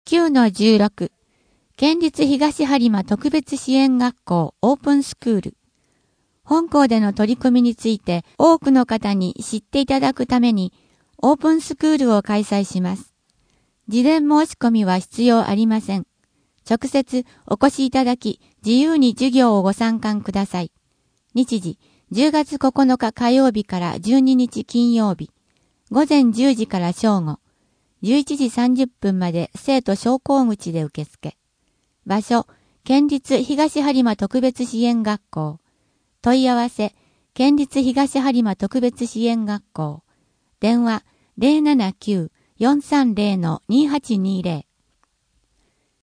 9-16 県立東播磨特別支援学校オープンスクール。本校での取り組みについて多くの方に知っていただくためにオープンスクールを開催します。事前申し込みは必要ありません。直接お越しいただき自由に授業をご参観ください。日時10月9日火曜日から12日金曜日。午前10時から正午。11時30分まで生徒昇降口で受付。場所、県立東播磨特別支援学校。問い合わせ、県立東播磨特別支援学校。電話、079-430-2820。